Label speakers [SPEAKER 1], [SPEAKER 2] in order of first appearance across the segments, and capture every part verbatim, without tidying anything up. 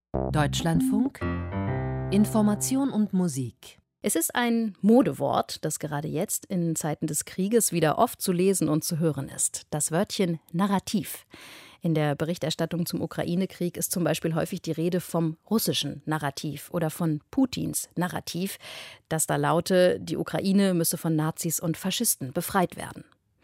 [SPEAKER 1] Deutschlandfunk Information und Musik.
[SPEAKER 2] Es ist ein Modewort, das gerade jetzt in Zeiten des Krieges wieder oft zu lesen und zu hören ist. Das Wörtchen Narrativ. In der Berichterstattung zum Ukraine-Krieg ist zum Beispiel häufig die Rede vom russischen Narrativ oder von Putins Narrativ, das da laute, die Ukraine müsse von Nazis und Faschisten befreit werden.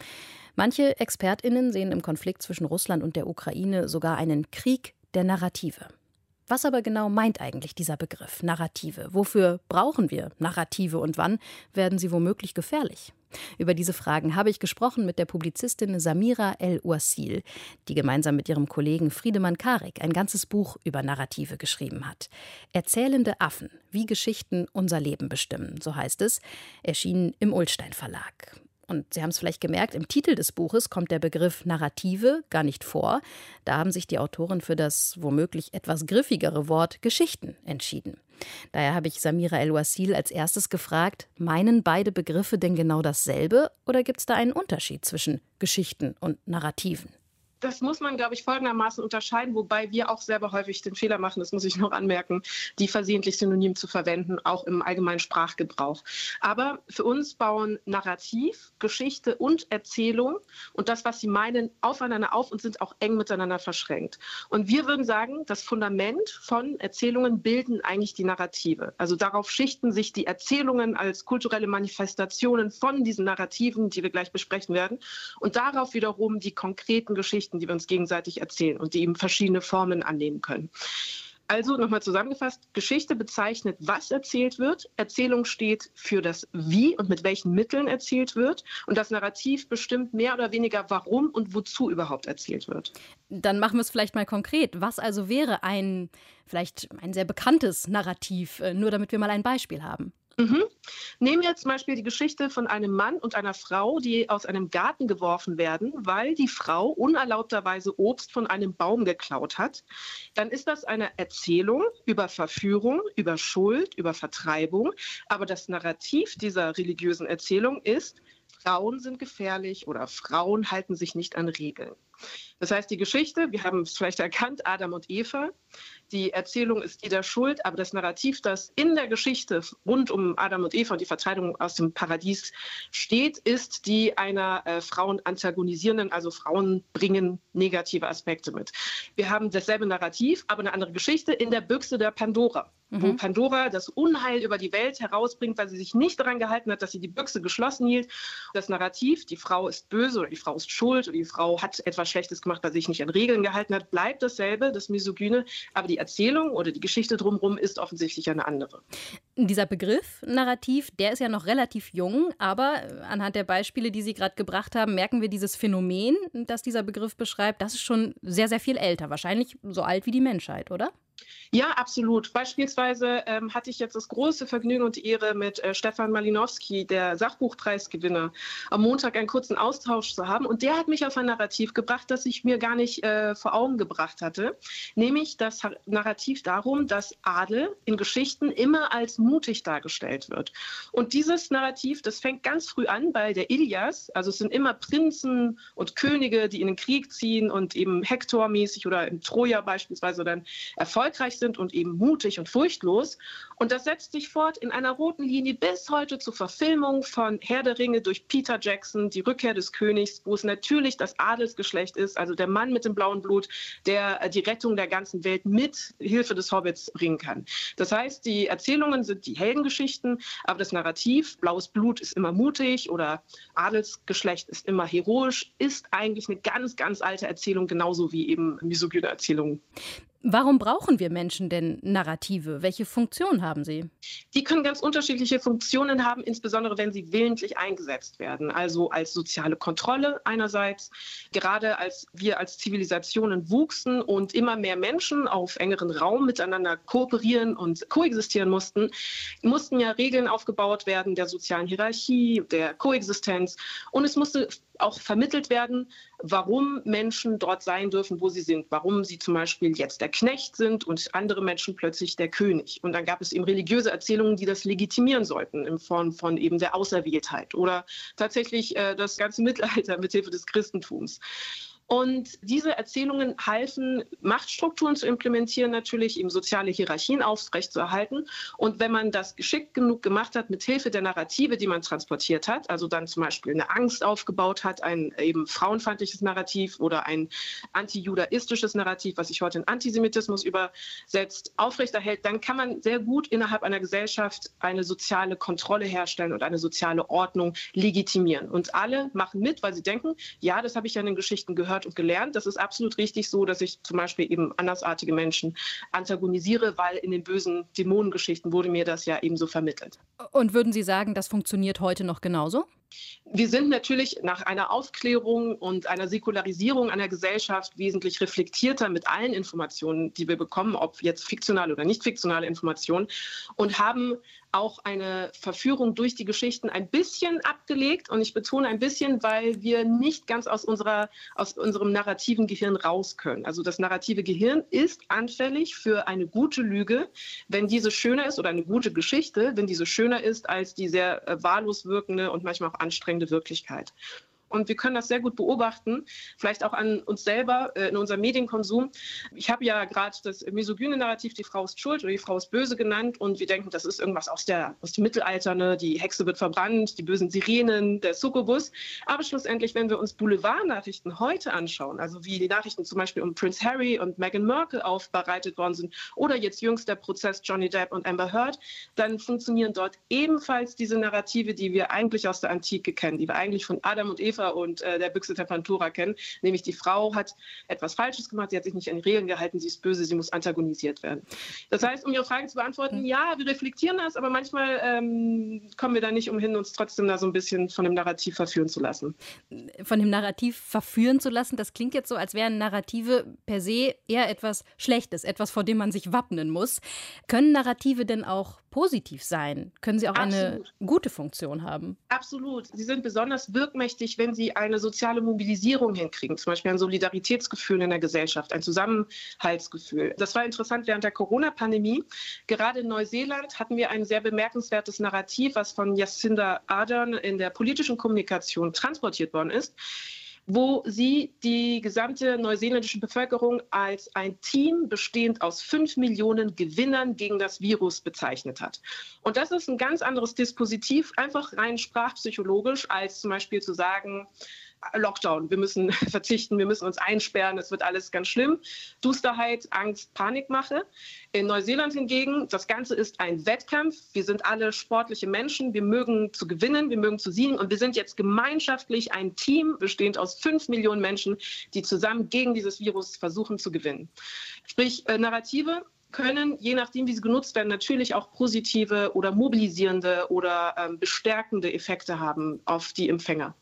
[SPEAKER 2] Manche ExpertInnen sehen im Konflikt zwischen Russland und der Ukraine sogar einen Krieg der Narrative. Was aber genau meint eigentlich dieser Begriff Narrative? Wofür brauchen wir Narrative und wann werden sie womöglich gefährlich? Über diese Fragen habe ich gesprochen mit der Publizistin Samira El-Ouasil, die gemeinsam mit ihrem Kollegen Friedemann Karik ein ganzes Buch über Narrative geschrieben hat. Erzählende Affen, wie Geschichten unser Leben bestimmen, so heißt es, erschienen im Ullstein Verlag. Und Sie haben es vielleicht gemerkt, im Titel des Buches kommt der Begriff Narrative gar nicht vor. Da haben sich die Autoren für das womöglich etwas griffigere Wort Geschichten entschieden. Daher habe ich Samira El-Ouasil als erstes gefragt, meinen beide Begriffe denn genau dasselbe oder gibt es da einen Unterschied zwischen Geschichten und Narrativen?
[SPEAKER 3] Das muss man, glaube ich, folgendermaßen unterscheiden, wobei wir auch selber häufig den Fehler machen, das muss ich noch anmerken, die versehentlich synonym zu verwenden, auch im allgemeinen Sprachgebrauch. Aber für uns bauen Narrativ, Geschichte und Erzählung und das, was sie meinen, aufeinander auf und sind auch eng miteinander verschränkt. Und wir würden sagen, das Fundament von Erzählungen bilden eigentlich die Narrative. Also darauf schichten sich die Erzählungen als kulturelle Manifestationen von diesen Narrativen, die wir gleich besprechen werden, und darauf wiederum die konkreten Geschichten, die wir uns gegenseitig erzählen und die eben verschiedene Formen annehmen können. Also nochmal zusammengefasst, Geschichte bezeichnet, was erzählt wird. Erzählung steht für das Wie und mit welchen Mitteln erzählt wird. Und das Narrativ bestimmt mehr oder weniger, warum und wozu überhaupt erzählt wird.
[SPEAKER 2] Dann machen wir es vielleicht mal konkret. Was also wäre ein, vielleicht ein sehr bekanntes Narrativ, nur damit wir mal ein Beispiel haben?
[SPEAKER 3] Mhm. Nehmen wir zum Beispiel die Geschichte von einem Mann und einer Frau, die aus einem Garten geworfen werden, weil die Frau unerlaubterweise Obst von einem Baum geklaut hat. Dann ist das eine Erzählung über Verführung, über Schuld, über Vertreibung. Aber das Narrativ dieser religiösen Erzählung ist, Frauen sind gefährlich oder Frauen halten sich nicht an Regeln. Das heißt, die Geschichte, wir haben es vielleicht erkannt, Adam und Eva, die Erzählung ist jeder schuld, aber das Narrativ, das in der Geschichte rund um Adam und Eva und die Vertreibung aus dem Paradies steht, ist die einer äh, Frauen antagonisierenden, also Frauen bringen negative Aspekte mit. Wir haben dasselbe Narrativ, aber eine andere Geschichte in der Büchse der Pandora, mhm. wo Pandora das Unheil über die Welt herausbringt, weil sie sich nicht daran gehalten hat, dass sie die Büchse geschlossen hielt. Das Narrativ, die Frau ist böse oder die Frau ist schuld oder die Frau hat etwas Schlechtes gemacht, weil sie sich nicht an Regeln gehalten hat, bleibt dasselbe, das Misogyne, aber die Erzählung oder die Geschichte drumherum ist offensichtlich eine andere.
[SPEAKER 2] Dieser Begriff Narrativ, der ist ja noch relativ jung, aber anhand der Beispiele, die Sie gerade gebracht haben, merken wir dieses Phänomen, das dieser Begriff beschreibt, das ist schon sehr, sehr viel älter, wahrscheinlich so alt wie die Menschheit, oder?
[SPEAKER 3] Ja, absolut. Beispielsweise ähm, hatte ich jetzt das große Vergnügen und die Ehre, mit äh, Stefan Malinowski, der Sachbuchpreisgewinner, am Montag einen kurzen Austausch zu haben. Und der hat mich auf ein Narrativ gebracht, das ich mir gar nicht äh, vor Augen gebracht hatte. Nämlich das Narrativ darum, dass Adel in Geschichten immer als mutig dargestellt wird. Und dieses Narrativ, das fängt ganz früh an bei der Ilias. Also es sind immer Prinzen und Könige, die in den Krieg ziehen und eben Hektor-mäßig oder in Troja beispielsweise dann erfolgreich sind und eben mutig und furchtlos. Und das setzt sich fort in einer roten Linie bis heute zur Verfilmung von Herr der Ringe durch Peter Jackson, die Rückkehr des Königs, wo es natürlich das Adelsgeschlecht ist, also der Mann mit dem blauen Blut, der die Rettung der ganzen Welt mit Hilfe des Hobbits bringen kann. Das heißt, die Erzählungen sind die Heldengeschichten, aber das Narrativ, blaues Blut ist immer mutig oder Adelsgeschlecht ist immer heroisch, ist eigentlich eine ganz, ganz alte Erzählung, genauso wie eben misogyne Erzählungen.
[SPEAKER 2] Warum brauchen wir Menschen denn Narrative? Welche Funktion haben sie?
[SPEAKER 3] Die können ganz unterschiedliche Funktionen haben, insbesondere wenn sie willentlich eingesetzt werden. Also als soziale Kontrolle einerseits. Gerade als wir als Zivilisationen wuchsen und immer mehr Menschen auf engeren Raum miteinander kooperieren und koexistieren mussten, mussten ja Regeln aufgebaut werden der sozialen Hierarchie, der Koexistenz. Und es musste auch vermittelt werden, warum Menschen dort sein dürfen, wo sie sind. Warum sie zum Beispiel jetzt der Knecht sind und andere Menschen plötzlich der König. Und dann gab es eben religiöse Erzählungen, die das legitimieren sollten, in Form von eben der Auserwähltheit oder tatsächlich äh, das ganze Mittelalter mithilfe des Christentums. Und diese Erzählungen halfen, Machtstrukturen zu implementieren, natürlich eben soziale Hierarchien aufrechtzuerhalten. Und wenn man das geschickt genug gemacht hat, mit Hilfe der Narrative, die man transportiert hat, also dann zum Beispiel eine Angst aufgebaut hat, ein eben frauenfeindliches Narrativ oder ein antijudaistisches Narrativ, was sich heute in Antisemitismus übersetzt, aufrechterhält, dann kann man sehr gut innerhalb einer Gesellschaft eine soziale Kontrolle herstellen und eine soziale Ordnung legitimieren. Und alle machen mit, weil sie denken, ja, das habe ich ja in den Geschichten gehört und gelernt. Das ist absolut richtig so, dass ich zum Beispiel eben andersartige Menschen antagonisiere, weil in den bösen Dämonengeschichten wurde mir das ja eben so vermittelt.
[SPEAKER 2] Und würden Sie sagen, das funktioniert heute noch genauso?
[SPEAKER 3] Wir sind natürlich nach einer Aufklärung und einer Säkularisierung einer Gesellschaft wesentlich reflektierter mit allen Informationen, die wir bekommen, ob jetzt fiktionale oder nicht fiktionale Informationen, und haben auch eine Verführung durch die Geschichten ein bisschen abgelegt. Und ich betone ein bisschen, weil wir nicht ganz aus, unserer, aus unserem narrativen Gehirn raus können. Also das narrative Gehirn ist anfällig für eine gute Lüge, wenn diese schöner ist, oder eine gute Geschichte, wenn diese schöner ist als die sehr äh, wahllos wirkende und manchmal auch anstrengende Wirklichkeit. Und wir können das sehr gut beobachten, vielleicht auch an uns selber äh, in unserem Medienkonsum. Ich habe ja gerade das misogyne Narrativ, die Frau ist schuld oder die Frau ist böse genannt. Und wir denken, das ist irgendwas aus, der, aus dem Mittelalter, ne? Die Hexe wird verbrannt, die bösen Sirenen, der Succubus. Aber schlussendlich, wenn wir uns Boulevardnachrichten heute anschauen, also wie die Nachrichten zum Beispiel um Prince Harry und Meghan Markle aufbereitet worden sind oder jetzt jüngst der Prozess Johnny Depp und Amber Heard, dann funktionieren dort ebenfalls diese Narrative, die wir eigentlich aus der Antike kennen, die wir eigentlich von Adam und Eva und äh, der Büchse der Pandora kennen, nämlich die Frau hat etwas Falsches gemacht, sie hat sich nicht an die Regeln gehalten, sie ist böse, sie muss antagonisiert werden. Das heißt, um Ihre Frage zu beantworten, ja, wir reflektieren das, aber manchmal ähm, kommen wir da nicht umhin, uns trotzdem da so ein bisschen von dem Narrativ verführen zu lassen.
[SPEAKER 2] Von dem Narrativ verführen zu lassen, das klingt jetzt so, als wären Narrative per se eher etwas Schlechtes, etwas, vor dem man sich wappnen muss. Können Narrative denn auch positiv sein? Können sie auch Absolut. Eine gute Funktion haben?
[SPEAKER 3] Absolut. Sie sind besonders wirkmächtig, wenn sie eine soziale Mobilisierung hinkriegen, zum Beispiel ein Solidaritätsgefühl in der Gesellschaft, ein Zusammenhaltsgefühl. Das war interessant während der Corona-Pandemie. Gerade in Neuseeland hatten wir ein sehr bemerkenswertes Narrativ, was von Jacinda Ardern in der politischen Kommunikation transportiert worden ist, wo sie die gesamte neuseeländische Bevölkerung als ein Team bestehend aus fünf Millionen Gewinnern gegen das Virus bezeichnet hat. Und das ist ein ganz anderes Dispositiv, einfach rein sprachpsychologisch, als zum Beispiel zu sagen, Lockdown, wir müssen verzichten, wir müssen uns einsperren, es wird alles ganz schlimm. Dusterheit, Angst, Panikmache. In Neuseeland hingegen, das Ganze ist ein Wettkampf. Wir sind alle sportliche Menschen, wir mögen zu gewinnen, wir mögen zu siegen und wir sind jetzt gemeinschaftlich ein Team, bestehend aus fünf Millionen Menschen, die zusammen gegen dieses Virus versuchen zu gewinnen. Sprich, äh, Narrative können, je nachdem, wie sie genutzt werden, natürlich auch positive oder mobilisierende oder ähm, bestärkende Effekte haben auf die Empfänger.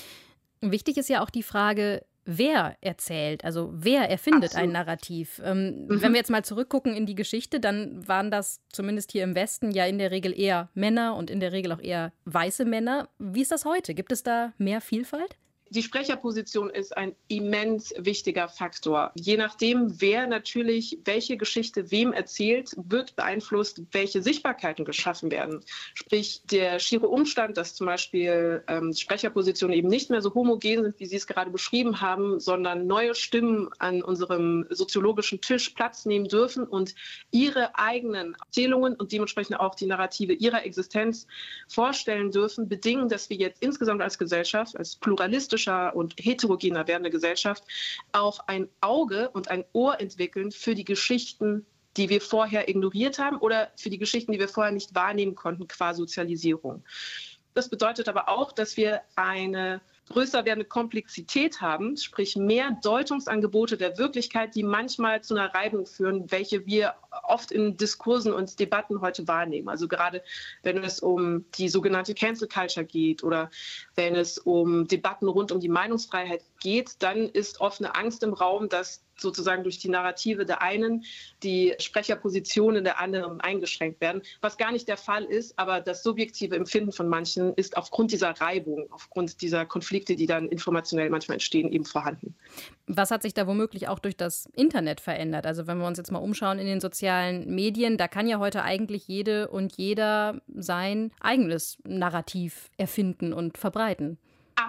[SPEAKER 2] Wichtig ist ja auch die Frage, wer erzählt, also wer erfindet
[SPEAKER 3] Absolut.
[SPEAKER 2] Ein Narrativ. Ähm,
[SPEAKER 3] Mhm.
[SPEAKER 2] Wenn wir jetzt mal zurückgucken in die Geschichte, dann waren das zumindest hier im Westen ja in der Regel eher Männer und in der Regel auch eher weiße Männer. Wie ist das heute? Gibt es da mehr Vielfalt?
[SPEAKER 3] Die Sprecherposition ist ein immens wichtiger Faktor. Je nachdem, wer natürlich welche Geschichte wem erzählt, wird beeinflusst, welche Sichtbarkeiten geschaffen werden. Sprich, der schiere Umstand, dass zum Beispiel ähm, Sprecherpositionen eben nicht mehr so homogen sind, wie Sie es gerade beschrieben haben, sondern neue Stimmen an unserem soziologischen Tisch Platz nehmen dürfen und ihre eigenen Erzählungen und dementsprechend auch die Narrative ihrer Existenz vorstellen dürfen, bedingen, dass wir jetzt insgesamt als Gesellschaft, als pluralistische und heterogener werdende Gesellschaft auch ein Auge und ein Ohr entwickeln für die Geschichten, die wir vorher ignoriert haben oder für die Geschichten, die wir vorher nicht wahrnehmen konnten, qua Sozialisierung. Das bedeutet aber auch, dass wir eine größer werdende Komplexität haben, sprich mehr Deutungsangebote der Wirklichkeit, die manchmal zu einer Reibung führen, welche wir oft in Diskursen und Debatten heute wahrnehmen. Also gerade wenn es um die sogenannte Cancel Culture geht oder wenn es um Debatten rund um die Meinungsfreiheit geht, dann ist oft eine Angst im Raum, dass sozusagen durch die Narrative der einen die Sprecherpositionen der anderen eingeschränkt werden, was gar nicht der Fall ist, aber das subjektive Empfinden von manchen ist aufgrund dieser Reibung, aufgrund dieser Konflikte, die dann informationell manchmal entstehen, eben vorhanden.
[SPEAKER 2] Was hat sich da womöglich auch durch das Internet verändert? Also wenn wir uns jetzt mal umschauen in den sozialen Medien, da kann ja heute eigentlich jede und jeder sein eigenes Narrativ erfinden und verbreiten.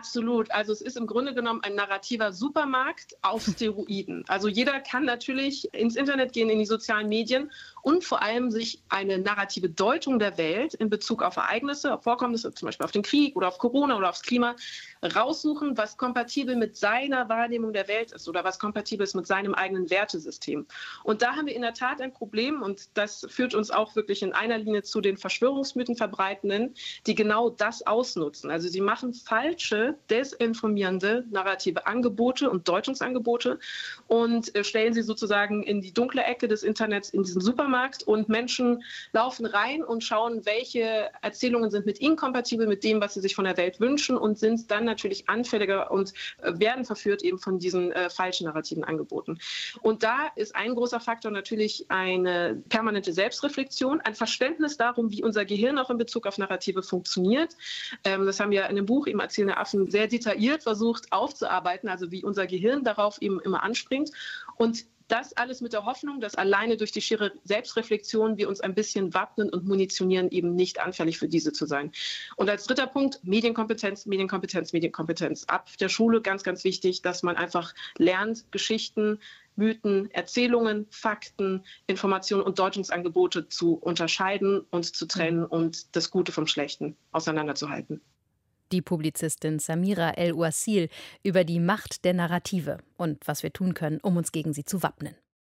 [SPEAKER 3] Absolut. Also es ist im Grunde genommen ein narrativer Supermarkt auf Steroiden. Also jeder kann natürlich ins Internet gehen, in die sozialen Medien und vor allem sich eine narrative Deutung der Welt in Bezug auf Ereignisse, auf Vorkommnisse, zum Beispiel auf den Krieg oder auf Corona oder aufs Klima, raussuchen, was kompatibel mit seiner Wahrnehmung der Welt ist oder was kompatibel ist mit seinem eigenen Wertesystem. Und da haben wir in der Tat ein Problem und das führt uns auch wirklich in einer Linie zu den Verschwörungsmythen verbreitenden, die genau das ausnutzen. Also sie machen falsche, desinformierende narrative Angebote und Deutungsangebote und äh, stellen sie sozusagen in die dunkle Ecke des Internets, in diesen Supermarkt und Menschen laufen rein und schauen, welche Erzählungen sind mit ihnen kompatibel, mit dem, was sie sich von der Welt wünschen und sind dann natürlich anfälliger und äh, werden verführt eben von diesen äh, falschen narrativen Angeboten. Und da ist ein großer Faktor natürlich eine permanente Selbstreflexion, ein Verständnis darum, wie unser Gehirn auch in Bezug auf Narrative funktioniert. Ähm, das haben wir in dem Buch eben Erzählende Affen sehr detailliert versucht aufzuarbeiten, also wie unser Gehirn darauf eben immer anspringt. Und das alles mit der Hoffnung, dass alleine durch die schiere Selbstreflexion wir uns ein bisschen wappnen und munitionieren, eben nicht anfällig für diese zu sein. Und als dritter Punkt, Medienkompetenz, Medienkompetenz, Medienkompetenz. Ab der Schule ganz, ganz wichtig, dass man einfach lernt, Geschichten, Mythen, Erzählungen, Fakten, Informationen und Deutungsangebote zu unterscheiden und zu trennen und das Gute vom Schlechten auseinanderzuhalten.
[SPEAKER 2] Die Publizistin Samira El-Ouasil über die Macht der Narrative und was wir tun können, um uns gegen sie zu wappnen.